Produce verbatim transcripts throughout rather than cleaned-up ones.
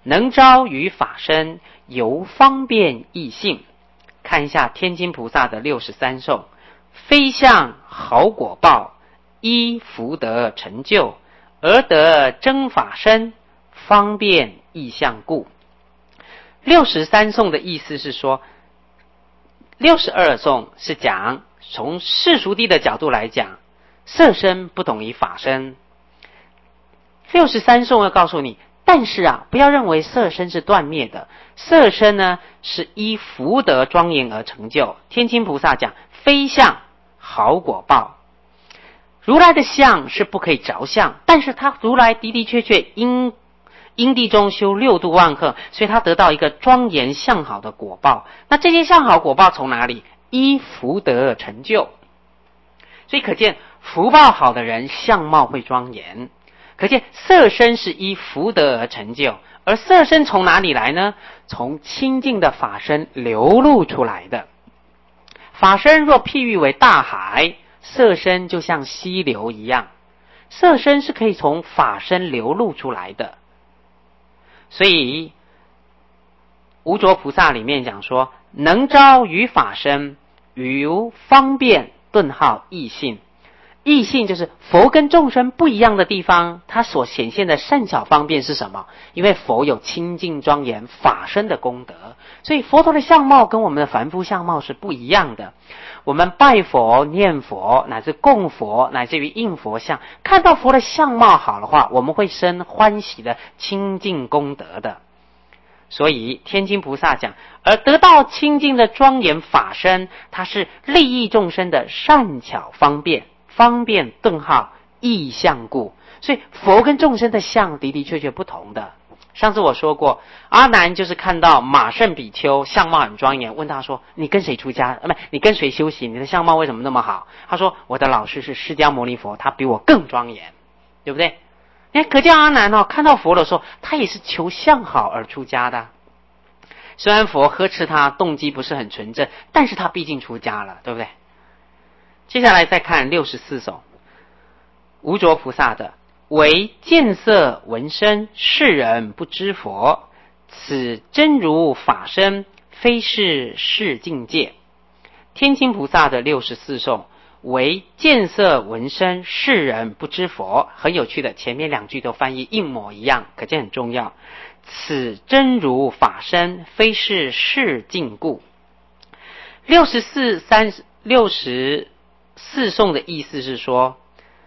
能招于法身，由方便异性。看一下天津菩萨的六十三颂：非相好果报，依福德成就，而得真法身，方便异相故。六十三颂的意思是说，六十二颂是讲从世俗谛的角度来讲，色身不等于法身。六十三颂要告诉你，但是啊，不要认为色身是断灭的，色身呢是依福德庄严而成就。天津菩萨讲非相好果报，如来的相是不可以着相，但是他如来的的确确因因地中修六度万恒，所以他得到一个庄严相好的果报。那这些相好果报从哪里？依福德而成就。所以可见福报好的人相貌会庄严，可见色身是依福德而成就。而色身从哪里来呢？从清净的法身流露出来的。法身若譬喻为大海，色身就像溪流一样，色身是可以从法身流露出来的。所以无着菩萨里面讲说，能招于法身，于方便顿号异性。异性就是佛跟众生不一样的地方，它所显现的善巧方便是什么？因为佛有清净庄严法身的功德，所以佛陀的相貌跟我们的凡夫相貌是不一样的。我们拜佛念佛乃至供佛乃至于应佛像，看到佛的相貌好的话，我们会生欢喜的清净功德的。所以天津菩萨讲，而得到清净的庄严法身，它是利益众生的善巧方便，方便顿号异相故。所以佛跟众生的相的的确确不同的。上次我说过，阿难就是看到马胜比丘相貌很庄严，问他说，你跟谁出家？不，你跟谁修行？你的相貌为什么那么好？他说，我的老师是释迦牟尼佛，他比我更庄严，对不对？你看可见阿难哦，看到佛的时候，他也是求相好而出家的。虽然佛呵斥他动机不是很纯正，但是他毕竟出家了，对不对？接下来再看六十四首，无着菩萨的唯见色闻声，世人不知佛，此真如法身，非是世境界。天津菩萨的六十四颂，唯见色闻声，世人不知佛。很有趣的，前面两句都翻译一模一样，可见很重要。此真如法身，非是世境故。六十四三六十四颂的意思是说，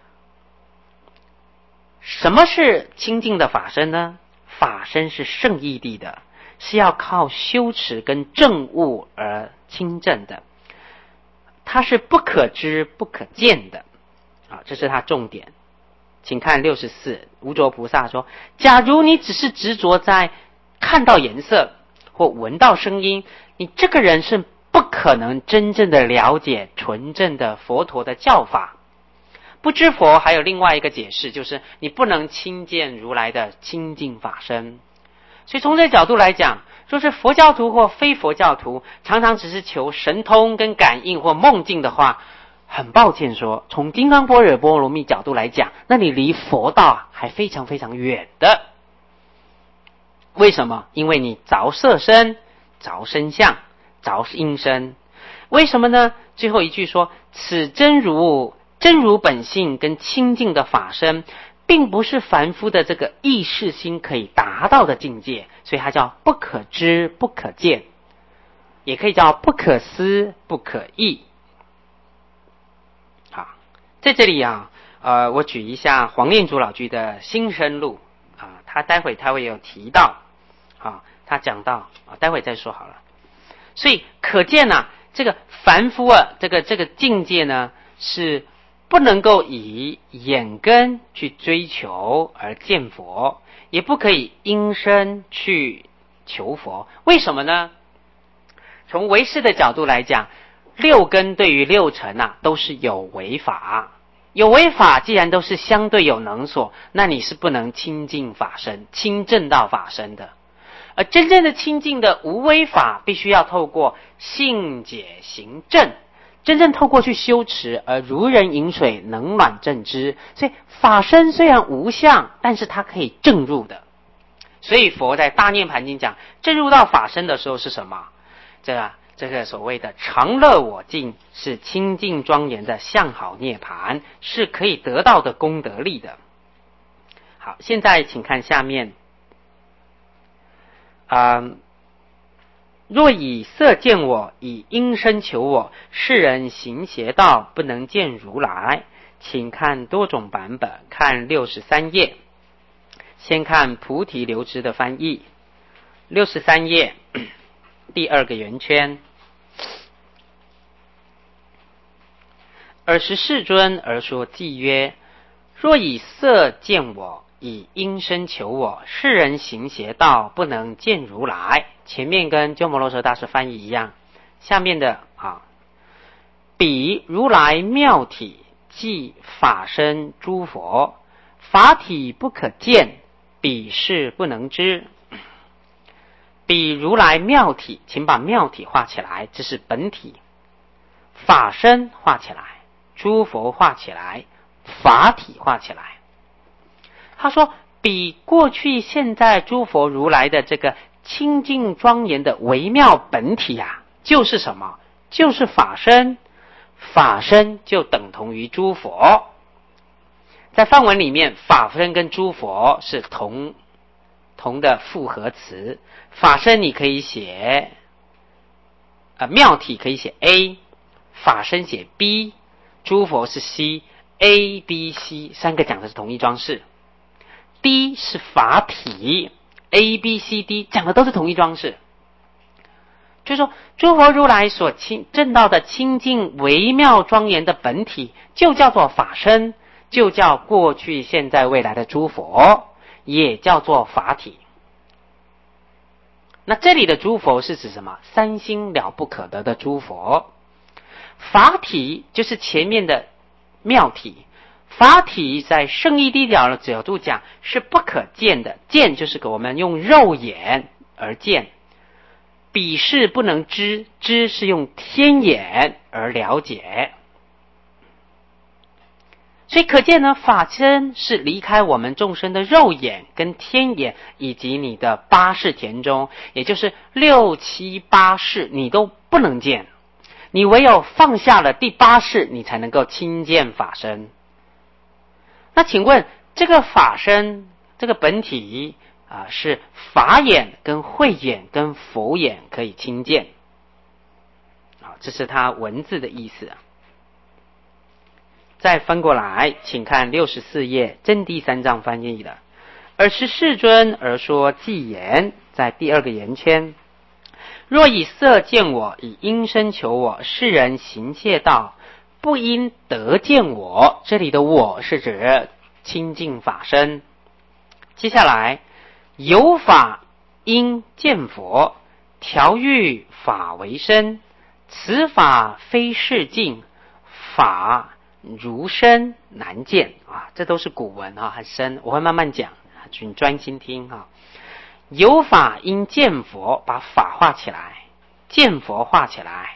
什么是清净的法身呢？法身是圣义谛的，是要靠修持跟证悟而清正的，它是不可知不可见的啊，这是它重点。请看六十四，无着菩萨说，假如你只是执着在看到颜色或闻到声音，你这个人是不可能真正的了解纯正的佛陀的教法。不知佛还有另外一个解释，就是你不能亲见如来的清净法身。所以从这个角度来讲，说是佛教徒或非佛教徒常常只是求神通跟感应或梦境的话，很抱歉说，从金刚般若波罗蜜角度来讲，那你离佛道还非常非常远的。为什么？因为你着色身，着身相，着音声。为什么呢？最后一句说，此真如真如本性跟清净的法身，并不是凡夫的这个意识心可以达到的境界，所以它叫不可知不可见，也可以叫不可思不可议。好，在这里啊，呃，我举一下黄念祖老居的心声录啊，他待会他会有提到啊，他讲到啊，待会再说好了。所以可见啊，这个凡夫啊，这个这个境界呢，是不能够以眼根去追求而见佛，也不可以因身去求佛。为什么呢？从唯识的角度来讲，六根对于六尘啊都是有为法，有为法既然都是相对有能所，那你是不能亲近法身，亲正到法身的。而真正的亲近的无为法，必须要透过信解行证，真正透过去修持，而如人饮水，冷暖正知。所以法身虽然无相，但是它可以证入的。 所以佛在大涅盘经讲，证入到法身的时候是什么？这个这个所谓的常乐我净，是清净庄严的相好涅盘，是可以得到的功德力的。好，现在请看下面。嗯，若以色见我，以音声求我，世人行邪道，不能见如来。请看多种版本，看六十三页。先看菩提流支的翻译，六十三页第二个圆圈。尔时世尊而说偈曰：若以色见我，以音声求我，世人行邪道，不能见如来。前面跟鸠摩罗什大师翻译一样，下面的啊，彼如来妙体，即法身诸佛，法体不可见，彼是不能知。彼如来妙体，请把妙体画起来，这是本体。法身画起来，诸佛画起来，法体画起来。他说比过去现在诸佛如来的这个清净庄严的微妙本体啊，就是什么？就是法身。法身就等同于诸佛。在梵文里面，法身跟诸佛是同同的复合词。法身你可以写呃，妙体可以写 A， 法身写 B， 诸佛是 C，A B C 三个讲的是同一桩事。D 是法体， A B C D 讲的都是同一桩事。就是说诸佛如来所清证到的清净微妙庄严的本体，就叫做法身，就叫过去现在未来的诸佛，也叫做法体。那这里的诸佛是指什么？三心了不可得的诸佛。法体就是前面的妙体。法体在圣义谛了的角度讲是不可见的，见就是给我们用肉眼而见，彼是不能知，知是用天眼而了解。所以可见呢，法身是离开我们众生的肉眼跟天眼，以及你的八识田中，也就是六七八识你都不能见，你唯有放下了第八识，你才能够亲见法身。那请问这个法身这个本体啊，是法眼跟慧眼跟佛眼可以亲见。好，这是它文字的意思。再翻过来，请看六十四页真谛三藏翻译的。尔时世尊而说偈言，在第二个圆圈。若以色见我，以音声求我，世人行邪道，不因得见我。这里的我是指清净法身。接下来，有法应见佛，调御法为身，此法非世境，法如身难见啊，这都是古文啊，很深，我会慢慢讲，请专心听啊。有法应见佛，把法画起来，见佛画起来，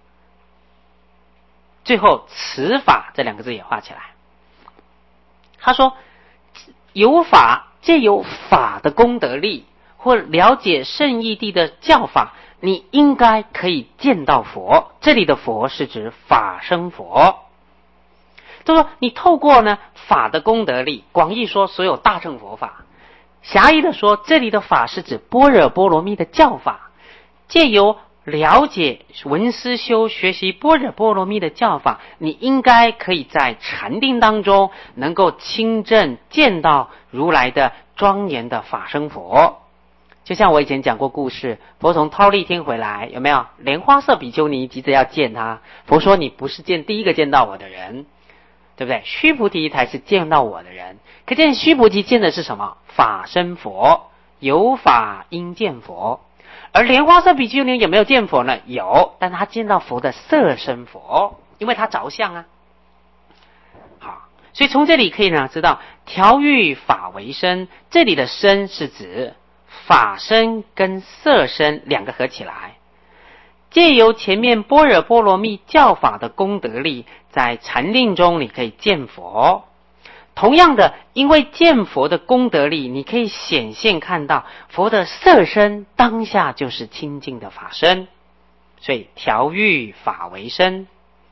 最后此法这两个字也画起来。他说有法，借由法的功德力，或了解圣义谛的教法，你应该可以见到佛。这里的佛是指法身佛。就说你透过呢法的功德力，广义说所有大乘佛法，狭义的说这里的法是指般若波罗蜜的教法，借由了解闻思修学习般若波罗蜜的教法，你应该可以在禅定当中能够亲证见到如来的庄严的法身佛。就像我以前讲过故事，佛从忉利天回来，有没有？莲花色比丘尼急着要见他，佛说你不是见第一个见到我的人，对不对？须菩提才是见到我的人。可见须菩提见的是什么？法身佛，有法应见佛。而莲花色比丘尼有没有见佛呢？有，但他见到佛的色身佛，因为他着相啊。好，所以从这里可以呢知道，调御法为身，这里的身是指法身跟色身两个合起来，借由前面般若波罗蜜教法的功德力，在禅定中你可以见佛。 同样的，因为见佛的功德力，你可以显现看到佛的色身当下就是清净的法身，所以调御法为身。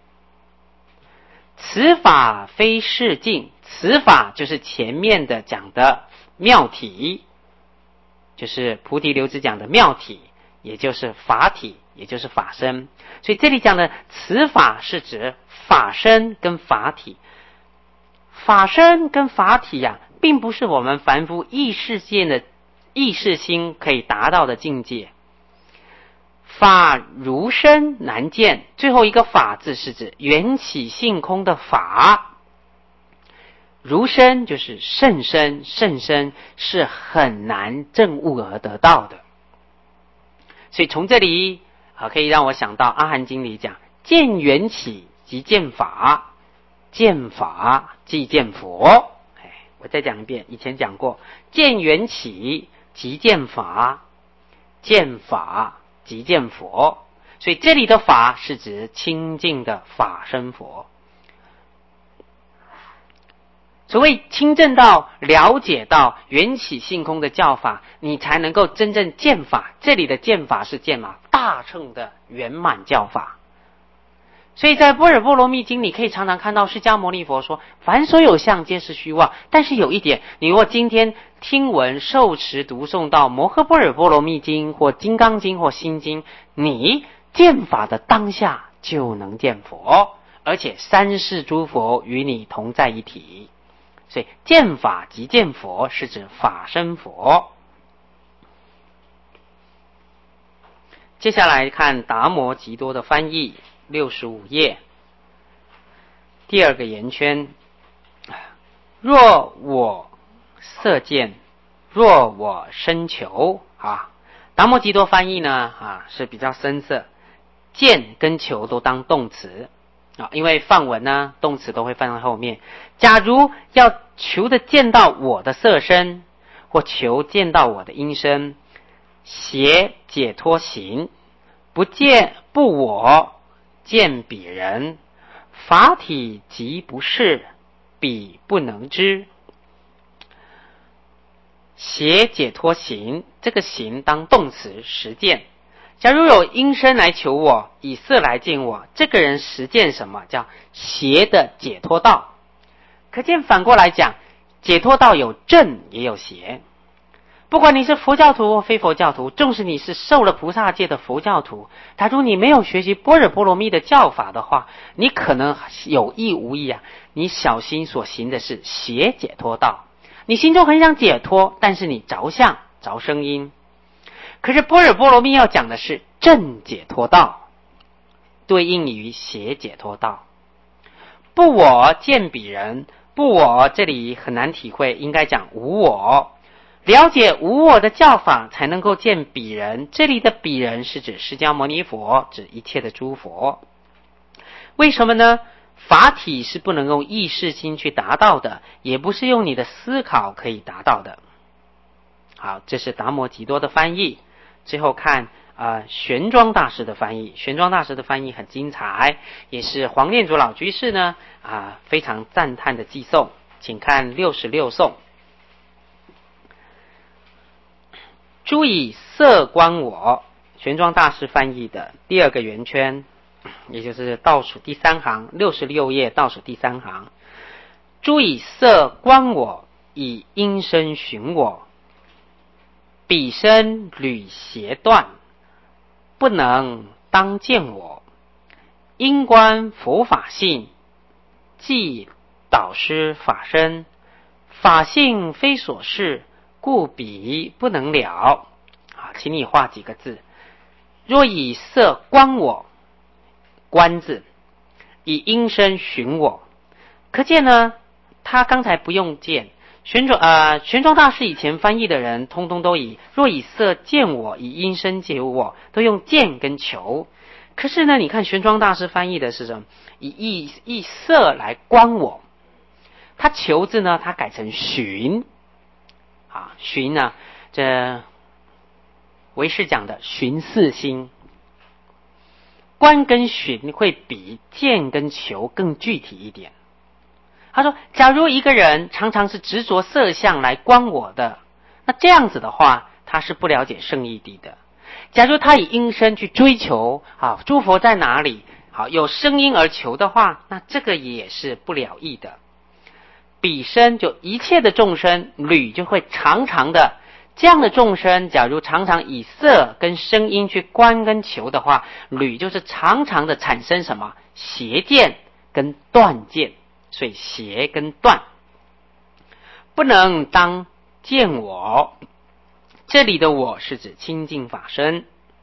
此法非世境，此法就是前面的讲的妙体，就是菩提流支讲的妙体，也就是法体，也就是法身。所以这里讲的此法是指法身跟法体。法身跟法体呀、啊，并不是我们凡夫意识界的意识心可以达到的境界。法如身难见，最后一个法字是指缘起性空的法。如身就是甚深，甚深是很难证悟而得到的。所以从这里啊，可以让我想到阿含经里讲，见缘起即见法，见法即见佛。哎，我再讲一遍，以前讲过，见缘起即见法，见法即见佛。所以这里的法是指清净的法身佛。所谓清正到了解到缘起性空的教法，你才能够真正见法。这里的见法是见嘛大乘的圆满教法。所以在般若波罗蜜经，你可以常常看到释迦牟尼佛说，凡所有相皆是虚妄。但是有一点，你如果今天听闻受持读诵到摩诃般若波罗蜜经或金刚经或心经，你见法的当下就能见佛，而且三世诸佛与你同在一体。所以见法即见佛是指法身佛。接下来看达摩吉多的翻译，六十五页第二个圆圈，若我色见，若我身求啊。达摩吉多翻译呢啊是比较深色，见跟求都当动词啊，因为梵文呢动词都会放在后面。假如要求的见到我的色身，或求见到我的音声，邪解脱行，不见不我见彼人，法体即不是，彼不能知。邪解脱行，这个行当动词实践。假如有音声来求我，以色来见我，这个人实践什么？叫邪的解脱道。可见反过来讲，解脱道有正也有邪。不管你是佛教徒或非佛教徒，纵使你是受了菩萨戒的佛教徒，假如你没有学习般若波罗蜜的教法的话，你可能有意无意啊，你小心所行的是邪解脱道。你心中很想解脱，但是你着相着声音。可是般若波罗蜜要讲的是正解脱道，对应于邪解脱道。不我见彼人，不我这里很难体会，应该讲无我。了解无我的教法，才能够见彼人。这里的彼人是指释迦牟尼佛，指一切的诸佛。为什么呢？法体是不能用意识心去达到的，也不是用你的思考可以达到的。好，这是达摩吉多的翻译。最后看呃玄奘大师的翻译。玄奘大师的翻译很精彩，也是黄念祖老居士呢啊、呃、非常赞叹的寄颂。请看六十六颂。诸以色观我，玄奘大师翻译的第二个圆圈，也就是倒数第三行，六十六页倒数第三行。诸以色观我，以音声寻我，彼身履邪断，不能当见我。因观佛法性，即导师法身，法性非所是，故彼不能了。好，请你画几个字。若以色观我，观字，以音声寻我。可见呢，他刚才不用见。玄奘呃，玄奘大师以前翻译的人，通通都以若以色见我，以音声解我，都用见跟求。可是呢，你看玄奘大师翻译的是什么？以意意色来观我。他求字呢，他改成寻。啊，寻呢，这唯识讲的寻四心。观跟寻会比见跟求更具体一点。 他说，假如一个人常常是执着色相来观我的，那这样子的话，他是不了解圣义谛的。假如他以音声去追求啊，诸佛在哪里？好，有声音而求的话，那这个也是不了义的。彼身就一切的众生，侣就会常常的这样的众生，假如常常以色跟声音去观跟求的话，侣就是常常的产生什么邪见跟断见，所以邪跟断不能当见我。这里的我是指清净法身。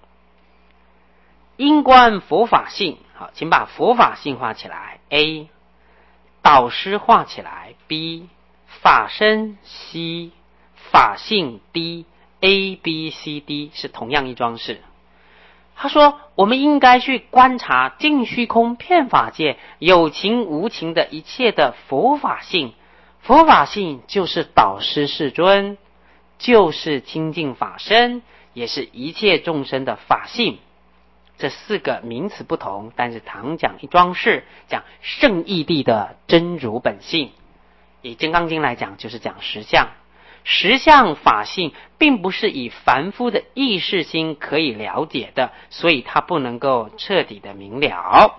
因观佛法性，好，请把佛法性画起来 A， 导师画起来 B， 法身 C， 法性 D， A B C D 是同样一桩事。他说我们应该去观察尽虚空遍法界有情无情的一切的佛法性，佛法性就是导师世尊，就是清净法身，也是一切众生的法性。这四个名词不同，但是常讲一桩事，讲圣义谛的真如本性。以金刚经来讲，就是讲实相。实相法性并不是以凡夫的意识心可以了解的，所以它不能够彻底的明了。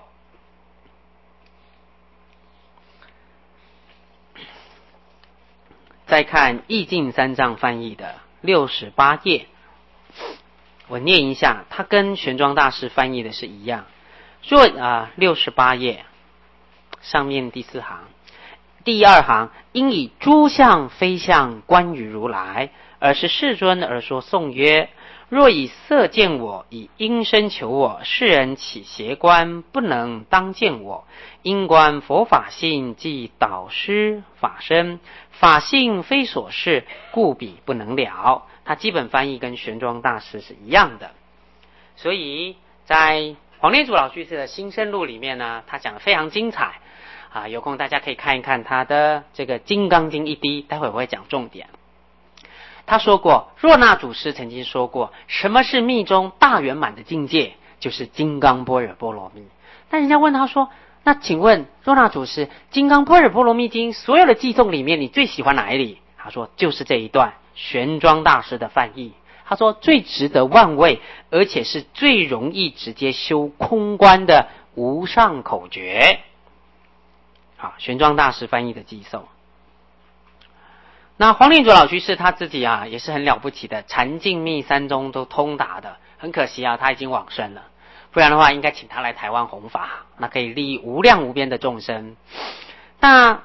再看义净三藏翻译的六十八页，我念一下，它跟玄奘大师翻译的是一样。若啊，六十八页上面第四行，第二行，因以诸相非相观于如来，而是世尊而说颂曰：若以色见我，以音声求我，世人起邪观，不能当见我。因观佛法性，即导师法身，法性非所是，故彼不能了。它基本翻译跟玄奘大师是一样的。所以在黄念祖老居士的新生录里面呢，他讲得非常精彩啊，有空大家可以看一看他的这个金刚经一滴，待会我会讲重点。他说过，若那祖师曾经说过，什么是密中大圆满的境界，就是金刚般若波罗蜜。但人家问他说，那请问若那祖师，金刚般若波罗蜜经所有的偈颂里面，你最喜欢哪一里？他说就是这一段玄奘大师的翻译。他说最值得万味，而且是最容易直接修空观的无上口诀。好，玄奘大师翻译的偈颂。那黄念祖老居士他自己啊，也是很了不起的，禅净密三宗都通达的。很可惜啊，他已经往生了，不然的话应该请他来台湾弘法，那可以利益无量无边的众生。那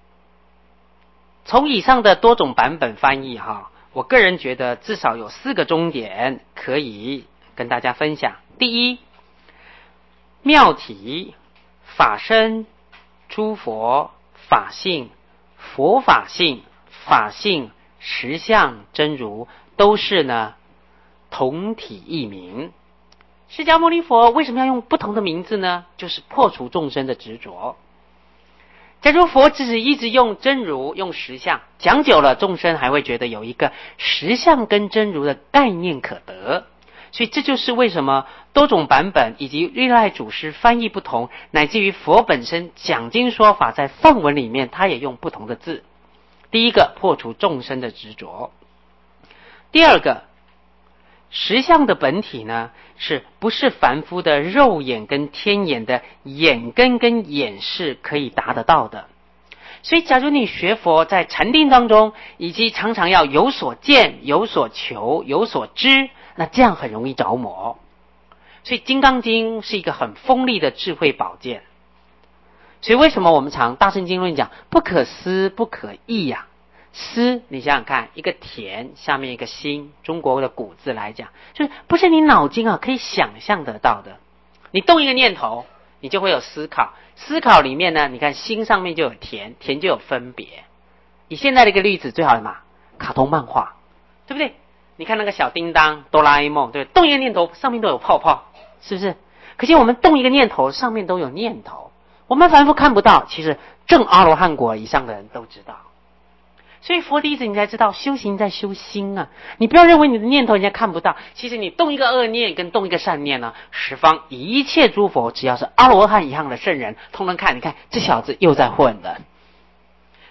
从以上的多种版本翻译哈，我个人觉得至少有四个重点可以跟大家分享。第一，妙体、法身、诸佛、法性、佛法性、法性、实相、真如，都是呢同体异名。释迦牟尼佛为什么要用不同的名字呢？就是破除众生的执着。假如佛只是一直用真如用实相，讲久了众生还会觉得有一个实相跟真如的概念可得。所以这就是为什么多种版本以及历代祖师翻译不同，乃至于佛本身讲经说法在梵文里面他也用不同的字。第一个，破除众生的执着。第二个，实相的本体呢，是不是凡夫的肉眼跟天眼的眼根跟眼识可以达得到的？所以假如你学佛在禅定当中，以及常常要有所见、有所求、有所知，那这样很容易着魔。所以金刚经是一个很锋利的智慧宝剑。所以为什么我们常大乘经论讲不可思不可议呀、啊？思，你想想看，一个田下面一个心，中国的古字来讲，就是不是你脑筋啊可以想象得到的。你动一个念头，你就会有思考，思考里面呢，你看心上面就有田，田就有分别。以现在的一个例子，最好的嘛，卡通漫画，对不对？你看那个小叮当、哆啦 A 梦，对不对？动一个念头，上面都有泡泡，是不是？可是我们动一个念头，上面都有念头。我们凡夫看不到，其实正阿罗汉果以上的人都知道。所以佛的意思你才知道，修行在修心啊！你不要认为你的念头人家看不到，其实你动一个恶念跟动一个善念呢，十方一切诸佛只要是阿罗汉以上的圣人，通通看，你看这小子又在混了。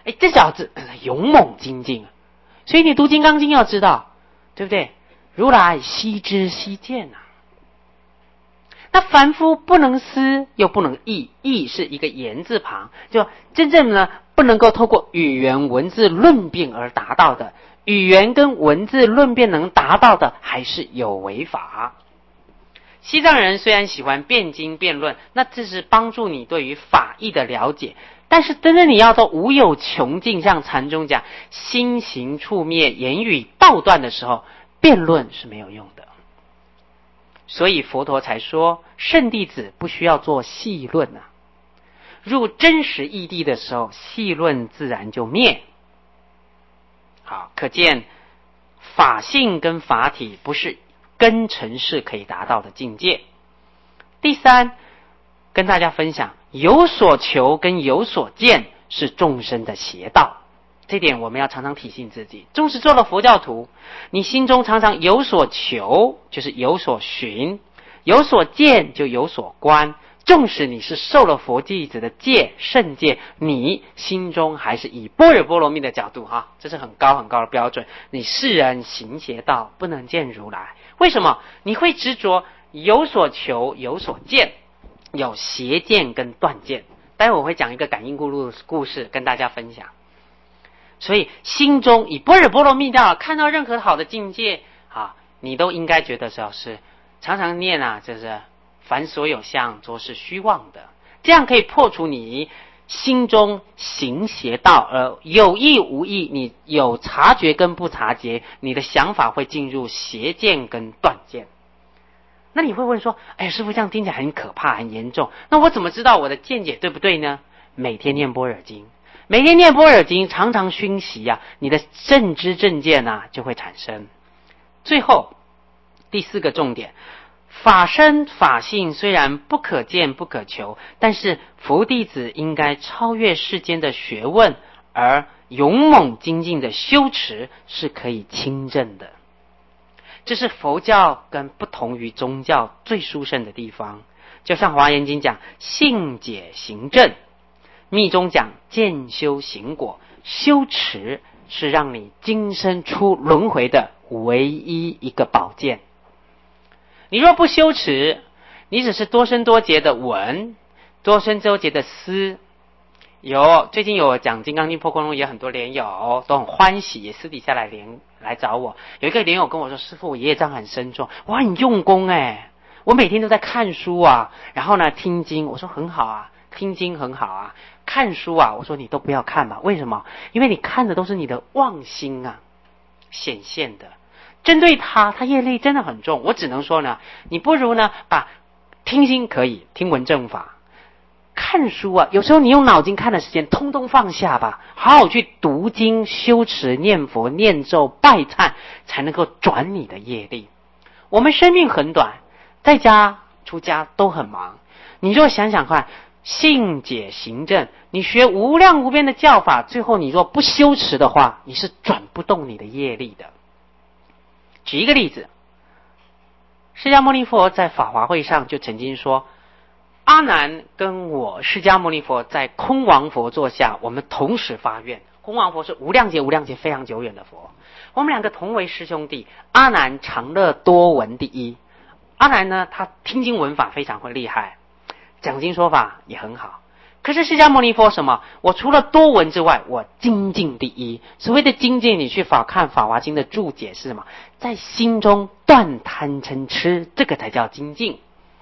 哎，这小子勇猛精进。所以你读《金刚经》要知道，对不对？如来悉知悉见啊。那凡夫不能思又不能议，议是一个言字旁，就真正呢不能够透过语言文字论辩而达到的，语言跟文字论辩能达到的，还是有为法。西藏人虽然喜欢辩经辩论，那这是帮助你对于法义的了解，但是真正你要到无有穷尽，像禅宗讲心行处灭，言语道断的时候，辩论是没有用的。所以佛陀才说，圣弟子不需要做细论啊。入真实义谛的时候，细论自然就灭。好，可见法性跟法体不是根尘世可以达到的境界。第三，跟大家分享，有所求跟有所见是众生的邪道。这点我们要常常提醒自己，纵使做了佛教徒，你心中常常有所求，就是有所寻，有所见就有所观。纵使你是受了佛弟子的戒圣戒，你心中还是以般若波罗蜜的角度哈，这是很高很高的标准。你世人行邪道，不能见如来。为什么？你会执着有所求有所见，有邪见跟断见。待会我会讲一个感应故路故事跟大家分享。所以心中以般若波罗蜜道，看到任何好的境界啊，你都应该觉得是要是常常念啊，就是凡所有相都是虚妄的，这样可以破除你心中行邪道，而有意无意，你有察觉跟不察觉，你的想法会进入邪见跟断见。那你会问说，哎，师父这样听起来很可怕很严重，那我怎么知道我的见解对不对呢？每天念般若经，每天念般若经，常常熏习啊，你的正知正见啊就会产生。最后第四个重点，法身法性虽然不可见不可求，但是佛弟子应该超越世间的学问，而勇猛精进的修持是可以亲证的。这是佛教跟不同于宗教最殊胜的地方。就像华严经讲信解行证，密宗讲见修行果，修持是让你今生出轮回的唯一一个宝剑。你若不修持，你只是多生多劫的闻，多生多劫的思。有最近有讲《金刚经》破空中也很多莲友都很欢喜，也私底下来连来找我。有一个莲友跟我说，师父我业障很深重，我很用功哎，我每天都在看书啊，然后呢听经。我说很好啊，听经很好啊，看书啊，我说你都不要看吧。为什么？因为你看的都是你的妄心啊显现的。针对他，他业力真的很重。我只能说呢，你不如呢把听经可以听闻正法，看书啊，有时候你用脑筋看的时间通通放下吧，好好去读经修持念佛念咒拜忏，才能够转你的业力。我们生命很短，在家出家都很忙，你若想想看，信解行证，你学无量无边的教法，最后你若不修持的话，你是转不动你的业力的。举一个例子，释迦牟尼佛在法华会上就曾经说，阿难跟我释迦牟尼佛在空王佛座下，我们同时发愿。空王佛是无量劫无量劫非常久远的佛，我们两个同为师兄弟。阿难长乐多闻第一，阿难呢他听经闻法非常会厉害，讲经说法也很好。可是释迦牟尼佛什么？我除了多闻之外，我精进第一。所谓的精进，你去法看法华经的注解是什么？在心中断贪嗔痴，这个才叫精进。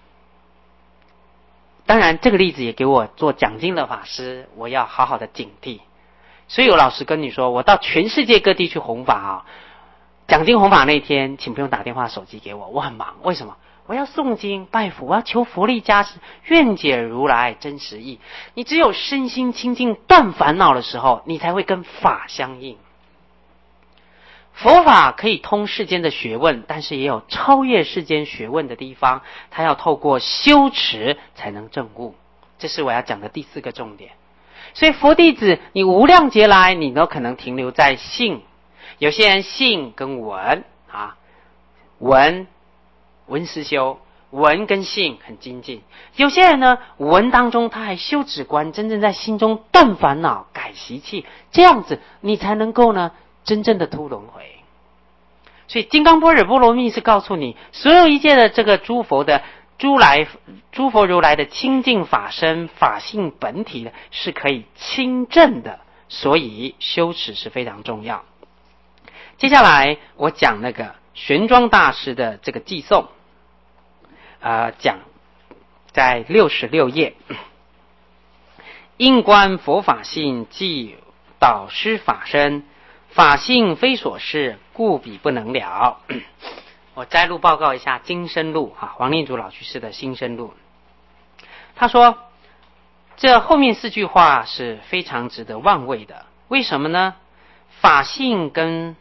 当然这个例子也给我做讲经的法师，我要好好的警惕。所以有老师跟你说，我到全世界各地去弘法啊，讲经弘法那天请不用打电话手机给我，我很忙。为什么？我要诵经拜佛，我要求佛力加持，愿解如来真实义。你只有身心清净断烦恼的时候，你才会跟法相应。佛法可以通世间的学问，但是也有超越世间学问的地方，它要透过修持才能证悟。这是我要讲的第四个重点。所以佛弟子，你无量劫来，你都可能停留在信。有些人信跟闻啊，闻闻思修， 文跟性很精进。有些人呢，文当中他还修止观，真正在心中断烦恼、改习气，这样子你才能够呢，真正的突轮回。所以金刚般若波罗蜜是告诉你，所有一切的这个诸佛的诸来诸佛如来的清净法身、法性本体的是可以清正的，所以修持是非常重要。接下来我讲那个玄奘大师的这个偈颂，呃，讲在六十六页，应观佛法性，即导师法身，法性非所是，故彼不能了。我摘录报告一下金生录啊，王念祖老居士的新生录。他说，这后面四句话是非常值得玩味的。为什么呢？法性跟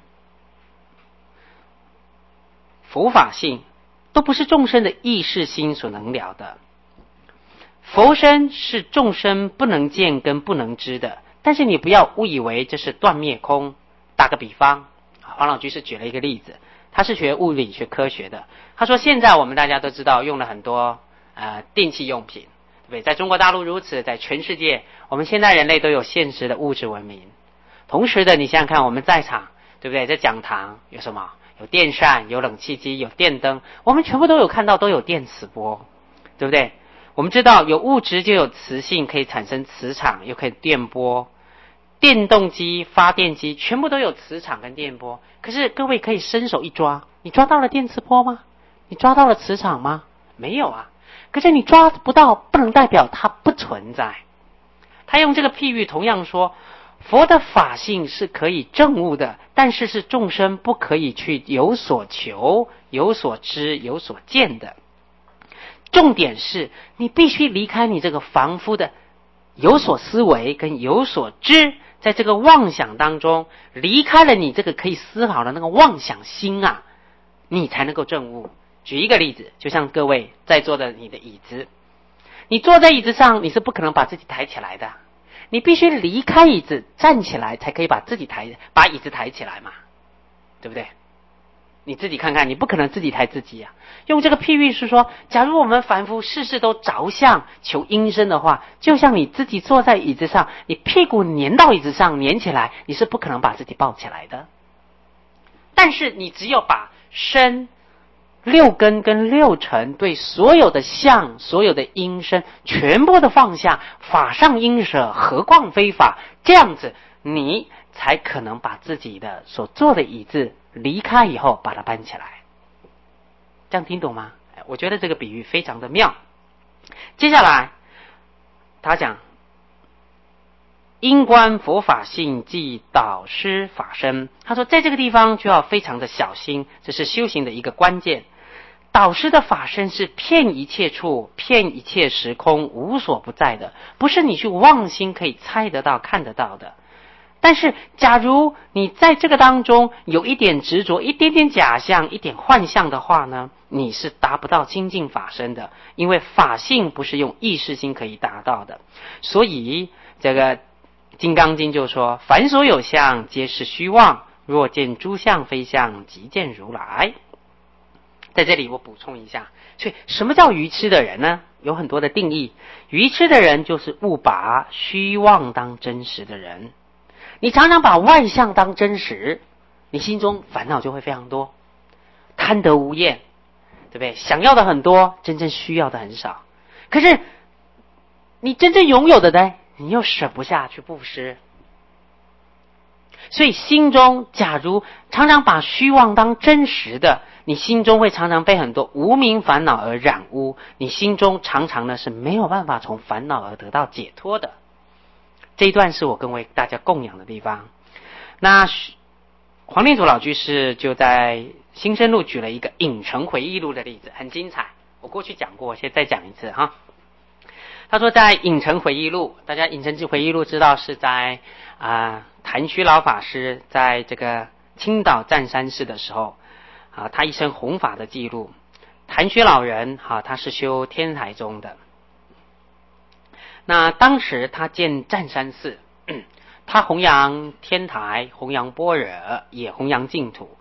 佛法性都不是众生的意识心所能了的。佛身是众生不能见跟不能知的，但是你不要误以为这是断灭空。打个比方，黄老居士举了一个例子，他是学物理学科学的。他说现在我们大家都知道用了很多呃电器用品，对不对？在中国大陆如此，在全世界我们现在人类都有现实的物质文明。同时的，你想想看，我们在场，对不对？在讲堂有什么？有电扇，有冷气机，有电灯，我们全部都有看到，都有电磁波，对不对？我们知道有物质就有磁性，可以产生磁场，又可以电波。电动机、发电机全部都有磁场跟电波，可是各位可以伸手一抓，你抓到了电磁波吗？你抓到了磁场吗？没有啊。可是你抓不到，不能代表它不存在。他用这个譬喻同样说，佛的法性是可以证悟的，但是是众生不可以去有所求、有所知、有所见的。重点是你必须离开你这个凡夫的有所思维跟有所知，在这个妄想当中离开了你这个可以思考的那个妄想心啊，你才能够证悟。举一个例子，就像各位在座的你的椅子，你坐在椅子上，你是不可能把自己抬起来的，你必须离开椅子站起来才可以把自己抬把椅子抬起来嘛，对不对？你自己看看，你不可能自己抬自己啊。用这个譬喻是说，假如我们凡夫事事都着相求阴身的话，就像你自己坐在椅子上，你屁股粘到椅子上粘起来，你是不可能把自己抱起来的。但是你只有把身六根跟六尘对所有的相、所有的阴身全部的放下，法上应舍，何况非法，这样子你才可能把自己的所坐的椅子离开以后把它搬起来。这样听懂吗？我觉得这个比喻非常的妙。接下来他讲因观佛法性，即导师法身。他说在这个地方就要非常的小心，这是修行的一个关键。导师的法身是遍一切处、遍一切时空，无所不在的，不是你去妄心可以猜得到、看得到的。但是假如你在这个当中有一点执着、一点点假象、一点幻象的话呢，你是达不到清净法身的，因为法性不是用意识心可以达到的。所以这个金刚经就说，凡所有相皆是虚妄，若见诸相非相，即见如来。在这里我补充一下，所以什么叫愚痴的人呢？有很多的定义。愚痴的人就是误把虚妄当真实的人。你常常把外相当真实，你心中烦恼就会非常多，贪得无厌，对不对？想要的很多，真正需要的很少。可是你真正拥有的呢，你又舍不下去布施。所以心中假如常常把虚妄当真实的，你心中会常常被很多无明烦恼而染污，你心中常常呢是没有办法从烦恼而得到解脱的。这一段是我跟为大家供养的地方。那黄念祖老居士就在新生录举了一个影城回忆录的例子，很精彩。我过去讲过，现在再讲一次哈。他说在影城回忆录，大家影城回忆录知道是在啊、呃、谭虚老法师在这个青岛湛山寺的时候啊，他一生弘法的记录。谭虚老人哈、啊，他是修天台宗的。那当时他建湛山寺，他弘扬天台，弘扬般若，也弘扬净土。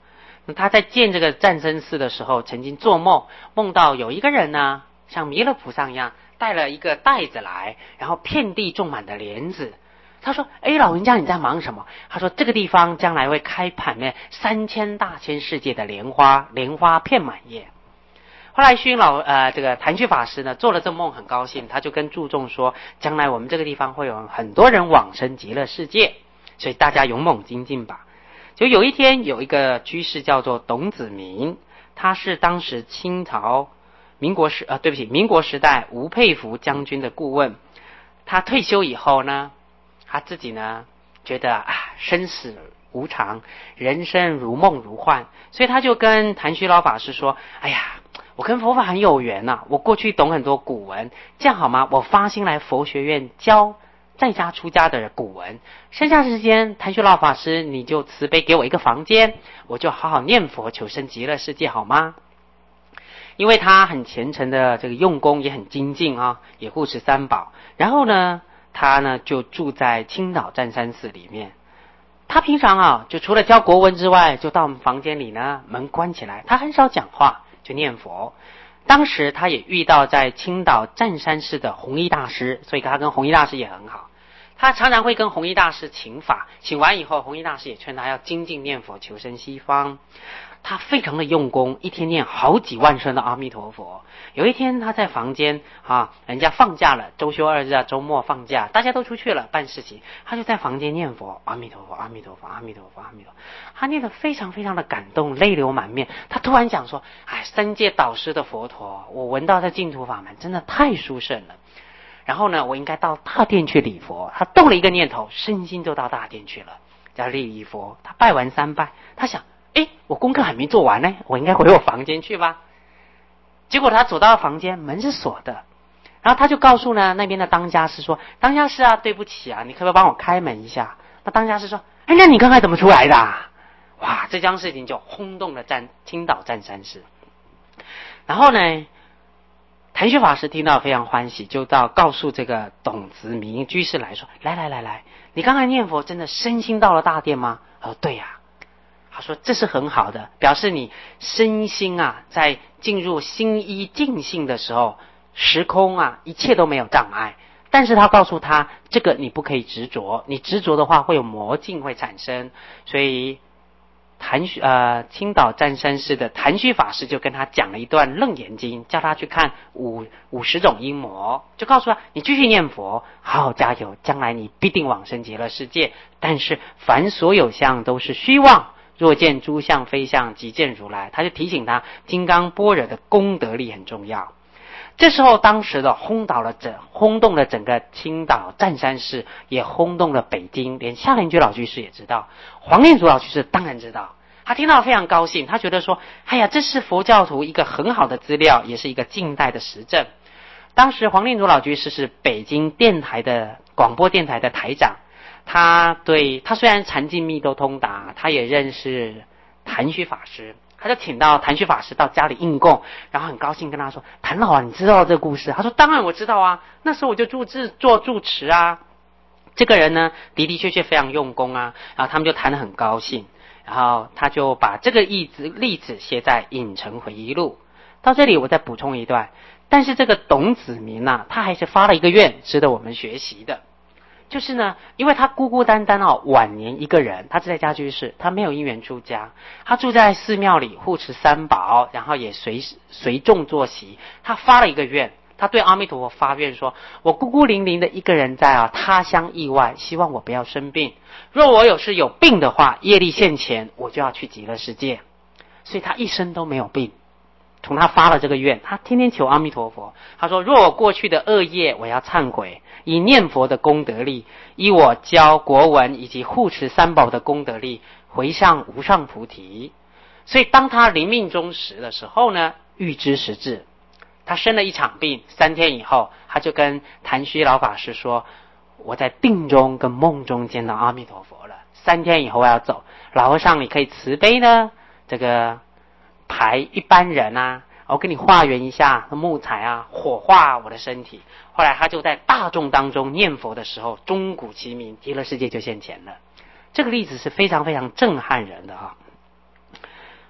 他在建这个战生寺的时候，曾经做梦，梦到有一个人呢，像弥勒菩萨一样，带了一个袋子来，然后遍地种满的莲子。他说：“哎，老人家你在忙什么？”他说：“这个地方将来会开盘呢三千大千世界的莲花，莲花遍满叶。”后来虚云老呃这个谭旭法师呢做了这梦，很高兴，他就跟住众说：“将来我们这个地方会有很多人往生极乐世界，所以大家勇猛精进吧。”就有一天，有一个居士叫做董子明，他是当时清朝民国时呃对不起民国时代吴佩孚将军的顾问。他退休以后呢，他自己呢觉得啊生死无常，人生如梦如幻，所以他就跟谭虚老法师说：“哎呀，我跟佛法很有缘呐、啊，我过去懂很多古文，这样好吗？我发心来佛学院教在家出家的古文，剩下时间谭虚老法师你就慈悲给我一个房间，我就好好念佛求生极乐世界好吗？”因为他很虔诚的这个用功，也很精进啊，也护持三宝。然后呢，他呢就住在青岛湛山寺里面。他平常啊，就除了教国文之外，就到我们房间里呢，门关起来，他很少讲话，就念佛。当时他也遇到在青岛湛山寺的弘一大师，所以他跟弘一大师也很好。他常常会跟弘一大师请法，请完以后，弘一大师也劝他要精进念佛，求生西方。他非常的用功，一天念好几万声的阿弥陀佛。有一天他在房间啊，人家放假了，周休二日啊，周末放假，大家都出去了办事情，他就在房间念佛，阿弥陀佛，阿弥陀佛，阿弥陀佛，阿弥陀佛。他念得非常非常的感动，泪流满面。他突然讲说：“哎，三界导师的佛陀，我闻到这净土法门真的太殊胜了。然后呢，我应该到大殿去礼佛。”他动了一个念头，身心就到大殿去了，叫礼礼佛。他拜完三拜，他想：诶，我功课还没做完呢，我应该回我房间去吧。结果他走到房间，门是锁的，然后他就告诉呢那边的当家师说：“当家师啊，对不起啊，你可不可以帮我开门一下？”那当家师说：“哎，那你刚才怎么出来的啊？”哇，这件事情就轰动了湛青岛湛山寺。然后呢，谭虚法师听到非常欢喜，就到告诉这个董子明居士来说：“来来来来，你刚才念佛真的身心到了大殿吗？”他说：“对呀、啊。”他说：“这是很好的，表示你身心啊，在进入心一静性的时候，时空啊，一切都没有障碍。但是他告诉他，这个你不可以执着，你执着的话会有魔境会产生。所以谭虚呃青岛湛山寺的谭虚法师就跟他讲了一段楞严经，叫他去看五五十种阴魔，就告诉他，你继续念佛，好好加油，将来你必定往生极乐世界。但是凡所有相都是虚妄。若见诸相非相，即见如来。”他就提醒他，金刚般若的功德力很重要。这时候，当时的轰倒了整轰动了整个青岛湛山寺，也轰动了北京，连夏莲居老居士也知道，黄念祖老居士当然知道。他听到非常高兴，他觉得说：“哎呀，这是佛教徒一个很好的资料，也是一个近代的实证。”当时黄念祖老居士是北京电台的广播电台的台长。他对他虽然禅净密都通达，他也认识谭虚法师，他就请到谭虚法师到家里应供，然后很高兴跟他说：“谭老啊，你知道这个故事？”他说：“当然我知道啊，那时候我就住制做住持啊。”这个人呢，的的确确非常用功啊，然后他们就谈得很高兴，然后他就把这个例子例子写在《影城回忆录》。到这里我再补充一段，但是这个董子明啊，他还是发了一个愿，值得我们学习的。就是呢，因为他孤孤单单哦，晚年一个人，他是在家居士，他没有因缘出家，他住在寺庙里护持三宝，然后也随随众坐席。他发了一个愿，他对阿弥陀佛发愿说：“我孤孤零零的一个人在啊他乡意外，希望我不要生病。若我有是有病的话，业力现前，我就要去极乐世界。”所以他一生都没有病。从他发了这个愿，他天天求阿弥陀佛。他说：“若我过去的恶业，我要忏悔。以念佛的功德力，以我教国文以及护持三宝的功德力，回向无上菩提。”所以当他临命终时的时候呢，预知时至，他生了一场病，三天以后，他就跟谭虚老法师说：“我在病中跟梦中见到阿弥陀佛了，三天以后我要走，老和尚你可以慈悲呢，这个排一般人啊，我给你化缘一下木材啊，火化我的身体。”后来他就在大众当中念佛的时候，钟鼓齐鸣，极乐世界就现前了。这个例子是非常非常震撼人的啊。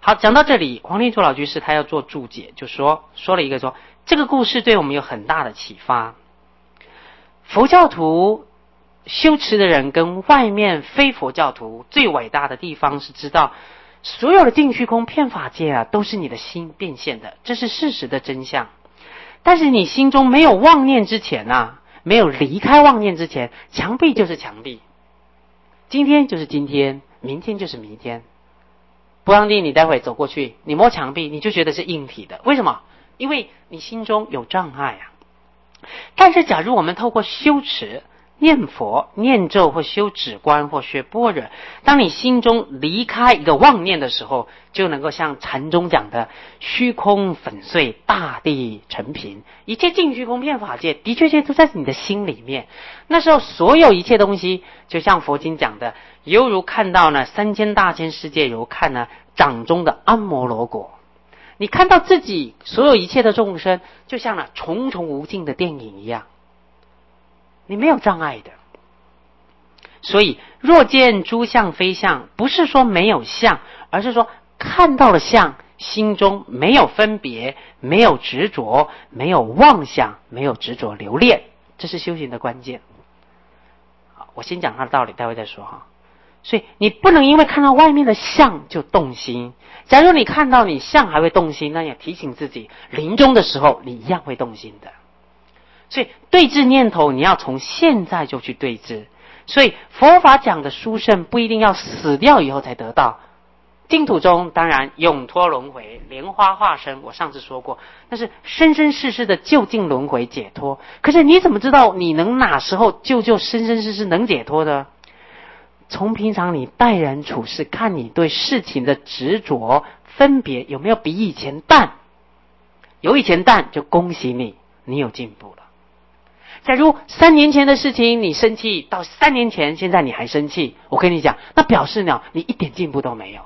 好，讲到这里，黄立柱老居士他要做注解，就说说了一个说，这个故事对我们有很大的启发。佛教徒修持的人跟外面非佛教徒最伟大的地方是知道，所有的净虚空遍法界啊，都是你的心变现的，这是事实的真相。但是你心中没有妄念之前啊，没有离开妄念之前，墙壁就是墙壁，今天就是今天，明天就是明天。不让你，你待会走过去，你摸墙壁，你就觉得是硬体的。为什么？因为你心中有障碍啊。但是假如我们透过修持、念佛、念咒或修止观或学般若，当你心中离开一个妄念的时候，就能够像禅宗讲的虚空粉碎，大地成平，一切净虚空遍法界的确确都在你的心里面。那时候所有一切东西，就像佛经讲的，犹如看到呢三千大千世界，犹看呢掌中的阿摩罗果。你看到自己所有一切的众生，就像那重重无尽的电影一样，你没有障碍的。所以若见诸相非相，不是说没有相，而是说看到了相，心中没有分别，没有执着，没有妄想，没有执着留恋，这是修行的关键。好，我先讲它的道理，待会再说哈。所以你不能因为看到外面的相就动心，假如你看到你相还会动心，那也提醒自己，临终的时候你一样会动心的。所以对治念头，你要从现在就去对治。所以佛法讲的殊胜，不一定要死掉以后才得到。净土中当然永脱轮回，莲花化身，我上次说过，那是生生世世的究竟轮回解脱。可是你怎么知道你能哪时候就就生生世世能解脱呢？从平常你待人处事，看你对事情的执着分别有没有比以前淡，有以前淡就恭喜你，你有进步了。假如三年前的事情你生气，到三年前现在你还生气，我跟你讲，那表示呢你一点进步都没有。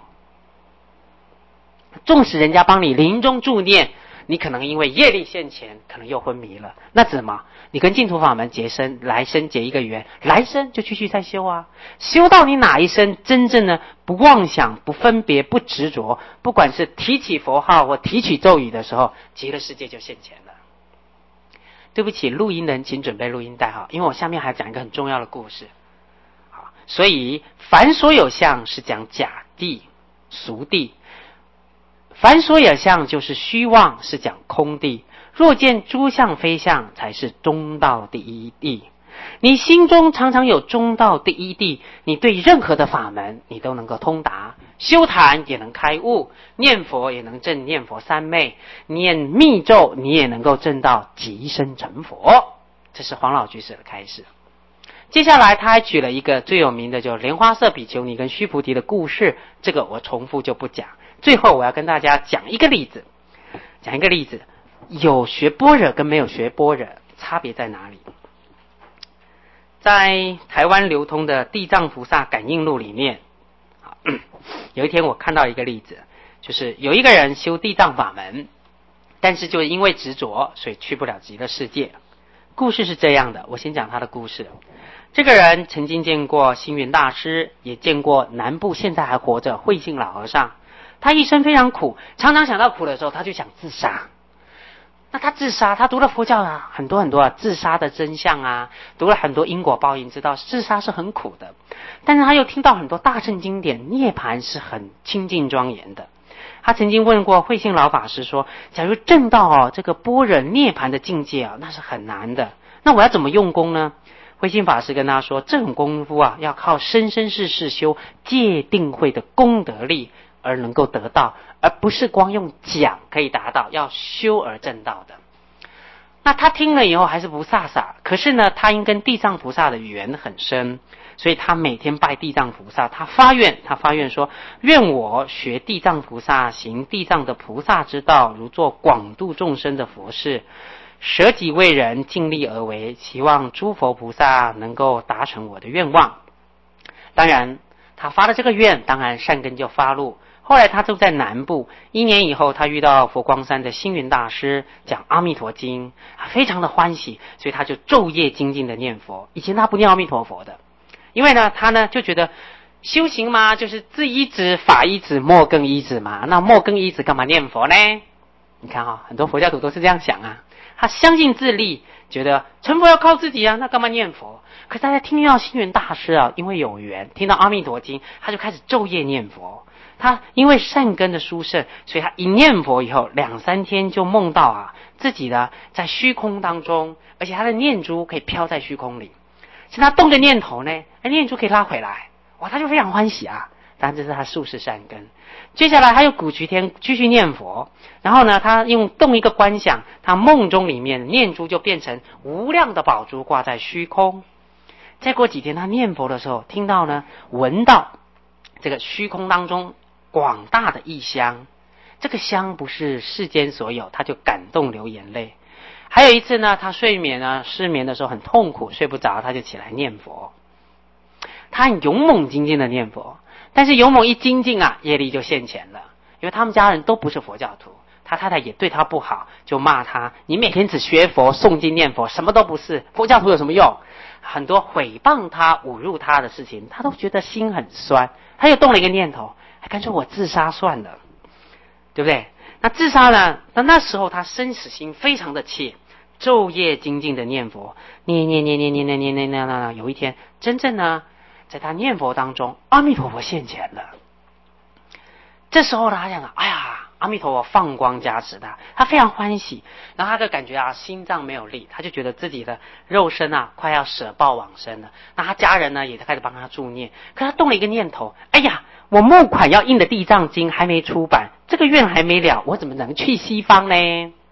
纵使人家帮你临终助念，你可能因为业力现前，可能又昏迷了，那怎么？你跟净土法门结生，来生结一个缘，来生就继续再修啊，修到你哪一生真正的不妄想、不分别、不执着，不管是提起佛号或提起咒语的时候，极乐世界就现前了。对不起，录音的人请准备录音带哈，因为我下面还讲一个很重要的故事。好，所以凡所有相是讲假谛、俗谛，凡所有相就是虚妄，是讲空谛。若见诸相非相，才是中道第一谛。你心中常常有中道第一谛，你对任何的法门你都能够通达，修坛也能开悟，念佛也能证念佛三昧，念密咒你也能够证到即生成佛。这是黄老居士的开示。接下来他还举了一个最有名的，就是莲花色比丘尼跟须菩提的故事，这个我重复就不讲。最后我要跟大家讲一个例子，讲一个例子，有学般若跟没有学般若差别在哪里？在台湾流通的《地藏菩萨感应录》里面，有一天我看到一个例子，就是有一个人修地藏法门，但是就因为执着，所以去不了极乐世界。故事是这样的，我先讲他的故事。这个人曾经见过星云大师，也见过南部现在还活着慧信老和尚。他一生非常苦，常常想到苦的时候，他就想自杀。那他自杀，他读了佛教啊，很多很多啊，自杀的真相啊，读了很多因果报应，知道自杀是很苦的。但是他又听到很多大乘经典，涅槃是很清净庄严的。他曾经问过慧信老法师说，假如证到哦这个般若涅槃的境界啊，那是很难的，那我要怎么用功呢？慧信法师跟他说，这种功夫啊，要靠生生世世修戒定慧的功德力而能够得到，而不是光用讲可以达到，要修而证到的。那他听了以后还是不飒飒，可是呢他因跟地藏菩萨的缘很深，所以他每天拜地藏菩萨，他发愿他发愿说，愿我学地藏菩萨，行地藏的菩萨之道，如做广度众生的佛事，舍己为人，尽力而为，期望诸佛菩萨能够达成我的愿望。当然他发了这个愿，当然善根就发露。后来他住在南部，一年以后他遇到佛光山的星云大师讲阿弥陀经，非常的欢喜，所以他就昼夜精进的念佛。以前他不念阿弥陀佛的，因为呢他呢就觉得修行嘛，就是自依止、法依止、莫更依止嘛。那莫更依止干嘛念佛呢？你看哈、哦，很多佛教徒都是这样想啊，他相信自力，觉得成佛要靠自己啊，那干嘛念佛？可是大家听到星云大师啊，因为有缘听到阿弥陀经，他就开始昼夜念佛。他因为善根的殊胜，所以他一念佛以后，两三天就梦到啊自己呢在虚空当中，而且他的念珠可以飘在虚空里，是他动的念头呢，念珠可以拉回来，哇，他就非常欢喜啊。当然这是他宿世善根。接下来他又鼓衢天继续念佛，然后呢他用动一个观想，他梦中里面念珠就变成无量的宝珠挂在虚空。再过几天他念佛的时候，听到呢闻到这个虚空当中广大的异香，这个香不是世间所有，他就感动流眼泪。还有一次呢，他睡眠呢失眠的时候很痛苦，睡不着，他就起来念佛。他很勇猛精进的念佛，但是勇猛一精进啊，业力就现前了。因为他们家人都不是佛教徒，他太太也对他不好，就骂他：你每天只学佛、诵经、念佛，什么都不是，佛教徒有什么用？很多诽谤他、侮辱他的事情，他都觉得心很酸。他又动了一个念头，还干脆我自杀算了，对不对？那自杀呢？那那时候他生死心非常的切，昼夜精进的念佛，念念念念念念念念念念。有一天，真正呢，在他念佛当中，阿弥陀佛现前了。这时候呢，他想啊，哎呀，阿弥陀佛放光加持他，他非常欢喜。然后他就感觉啊，心脏没有力，他就觉得自己的肉身啊，快要舍报往生了。那他家人呢，也开始帮他助念。可他动了一个念头，哎呀，我募款要印的《地藏经》还没出版，这个愿还没了，我怎么能去西方呢？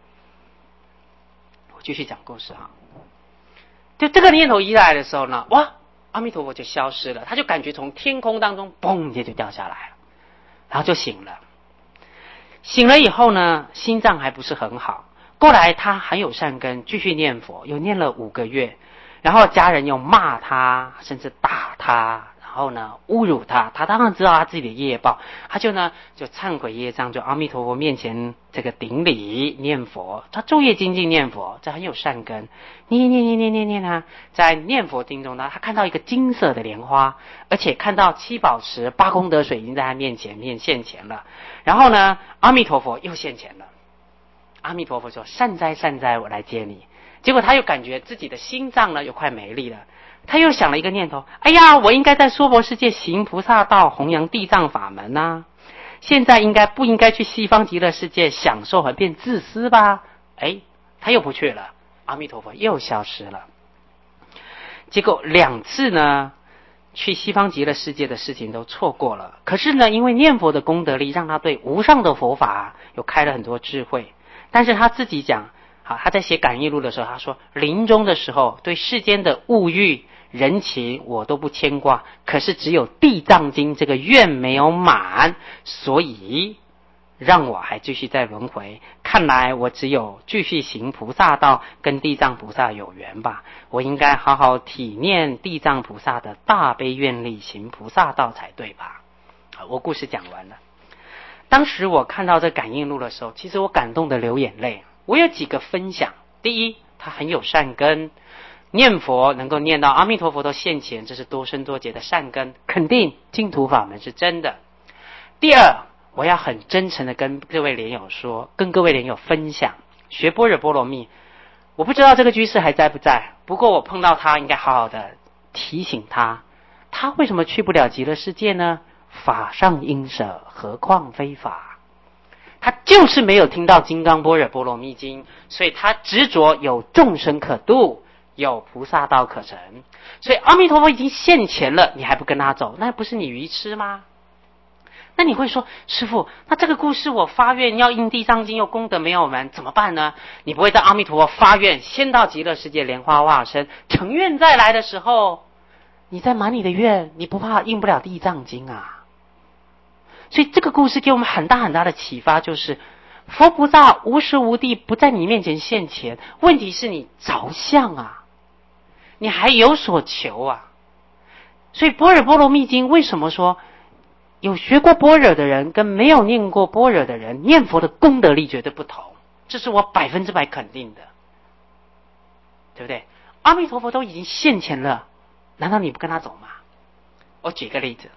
我继续讲故事啊。就这个念头一来的时候呢，哇，阿弥陀佛就消失了，他就感觉从天空当中嘣一下就掉下来了，然后就醒了。醒了以后呢，心脏还不是很好。后来他很有善根，继续念佛，又念了五个月。然后家人又骂他，甚至打他，然后呢侮辱他。他当然知道他自己的业报，他就呢就忏悔业障，就阿弥陀佛面前这个顶礼念佛。他昼夜精进念佛，这很有善根。念念念念念念啊，在念佛经中呢，他看到一个金色的莲花，而且看到七宝池、八功德水已经在他面前面现前了。然后呢，阿弥陀佛又现前了。阿弥陀佛说：“善哉善哉，我来接你。”结果他又感觉自己的心脏呢又快没力了，他又想了一个念头：哎呀，我应该在娑婆世界行菩萨道，弘扬地藏法门啊！现在应该不应该去西方极乐世界享受和变自私吧？哎，他又不去了，阿弥陀佛又消失了。结果两次呢，去西方极乐世界的事情都错过了。可是呢，因为念佛的功德力，让他对无上的佛法有开了很多智慧。但是他自己讲，好，他在写感应录的时候，他说临终的时候对世间的物欲人情我都不牵挂，可是只有地藏经这个愿没有满，所以让我还继续在轮回。看来我只有继续行菩萨道，跟地藏菩萨有缘吧。我应该好好体念地藏菩萨的大悲愿力，行菩萨道才对吧？好，我故事讲完了。当时我看到这感应录的时候，其实我感动的流眼泪。我有几个分享。第一，他很有善根，念佛能够念到阿弥陀佛都现前，这是多生多劫的善根，肯定净土法门是真的。第二，我要很真诚的跟各位莲友说，跟各位莲友分享，学般若波罗蜜，我不知道这个居士还在不在，不过我碰到他应该好好的提醒他，他为什么去不了极乐世界呢？法上应舍，何况非法。他就是没有听到金刚般若波罗蜜经，所以他执着有众生可度，有菩萨道可成。所以阿弥陀佛已经现前了，你还不跟他走，那不是你愚痴吗？那你会说，师父，那这个故事我发愿要印地藏经又功德没有完，怎么办呢？你不会在阿弥陀佛发愿先到极乐世界莲花化身，成愿再来的时候，你再满你的愿，你不怕印不了地藏经啊？所以这个故事给我们很大很大的启发，就是佛菩萨无时无地不在你面前现前，问题是你着相啊，你还有所求啊。所以般若波罗蜜经为什么说有学过般若的人跟没有念过般若的人念佛的功德力绝对不同，这是我百分之百肯定的，对不对？阿弥陀佛都已经现前了，难道你不跟他走吗？我举个例子，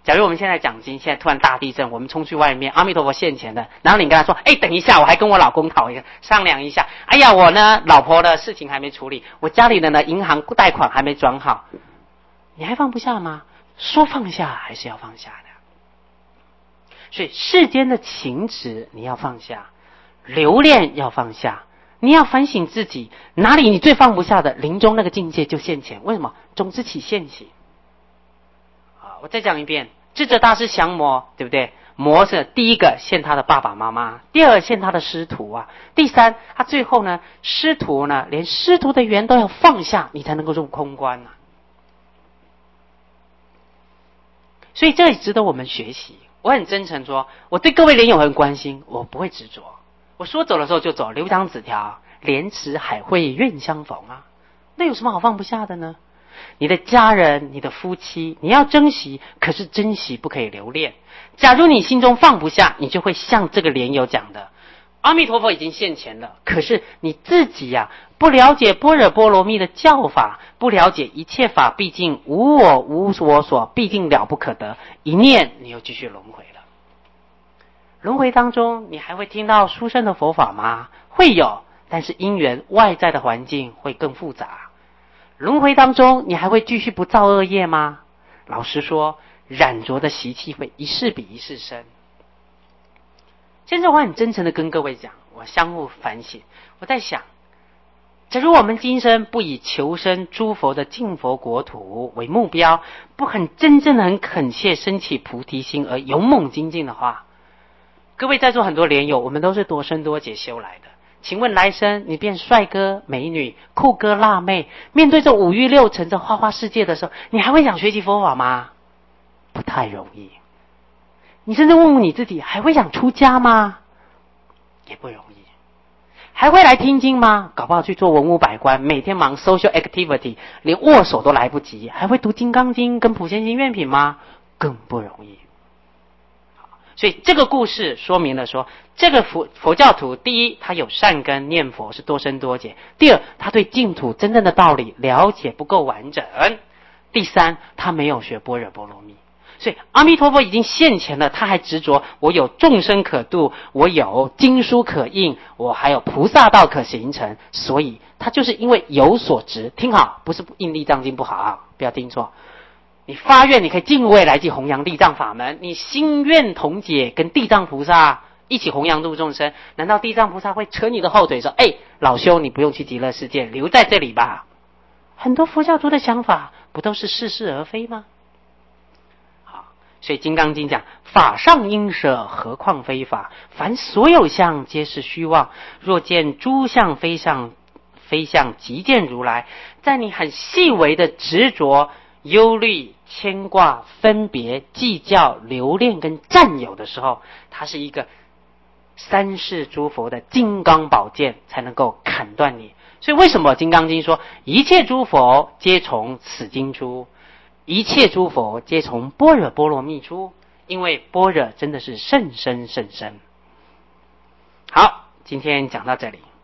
假如我们现在讲经，现在突然大地震，我们冲去外面，阿弥陀佛现前的，然后你跟他说，哎，等一下，我还跟我老公讨一个商量一下，哎呀，我呢，老婆的事情还没处理，我家里的呢，银行贷款还没转好，你还放不下吗？说放下还是要放下的。所以世间的情执你要放下，留恋要放下，你要反省自己哪里你最放不下的，临终那个境界就现前。为什么？种子起现行。我再讲一遍，智者大师降魔，对不对？魔是第一个现他的爸爸妈妈，第二现他的师徒啊，第三他最后呢，师徒呢连师徒的缘都要放下，你才能够入空观啊。所以这也值得我们学习。我很真诚说，我对各位莲友很关心，我不会执着。我说走的时候就走，留张纸条，莲池海会愿相逢啊，那有什么好放不下的呢？你的家人，你的夫妻，你要珍惜，可是珍惜不可以留恋。假如你心中放不下，你就会像这个莲友讲的，阿弥陀佛已经现前了，可是你自己呀、啊，不了解般若波罗蜜的教法，不了解一切法毕竟无我无我所，毕竟了不可得，一念你又继续轮回了。轮回当中，你还会听到殊胜的佛法吗？会有，但是因缘外在的环境会更复杂。轮回当中，你还会继续不造恶业吗？老实说，染着的习气会一世比一世深。现在我很真诚的跟各位讲，我相互反省，我在想，假如我们今生不以求生诸佛的净佛国土为目标，不很真正的很恳切升起菩提心而勇猛精进的话，各位在座很多莲友，我们都是多生多劫修来的。请问来生你变帅哥美女酷哥辣妹，面对这五欲六尘这花花世界的时候，你还会想学习佛法吗？不太容易。你甚至问问你自己，还会想出家吗？也不容易。还会来听经吗？搞不好去做文武百官，每天忙 social activity， 连握手都来不及。还会读金刚经跟普贤行愿品吗？更不容易。所以这个故事说明了说，这个佛佛教徒，第一，他有善根念佛是多生多劫；第二，他对净土真正的道理了解不够完整；第三，他没有学般若波罗蜜。所以阿弥陀佛已经现前了，他还执着我有众生可度，我有经书可印，我还有菩萨道可形成，所以他就是因为有所执。听好，不是印地藏经不好，不要听错。你发愿，你可以敬畏来即弘扬地藏法门，你心愿同解，跟地藏菩萨一起弘扬度众生，难道地藏菩萨会扯你的后腿说，哎，老兄你不用去极乐世界，留在这里吧？很多佛教徒的想法不都是似是而非吗？好，所以金刚经讲，法上应舍，何况非法？凡所有相皆是虚妄，若见诸相非相，非相即见如来。在你很细微的执着忧虑、牵挂、分别、计较、留恋跟占有的时候，它是一个三世诸佛的金刚宝剑，才能够砍断你。所以为什么金刚经说一切诸佛皆从此经出，一切诸佛皆从般若波罗蜜出？因为般若真的是甚深甚深。好，今天讲到这里。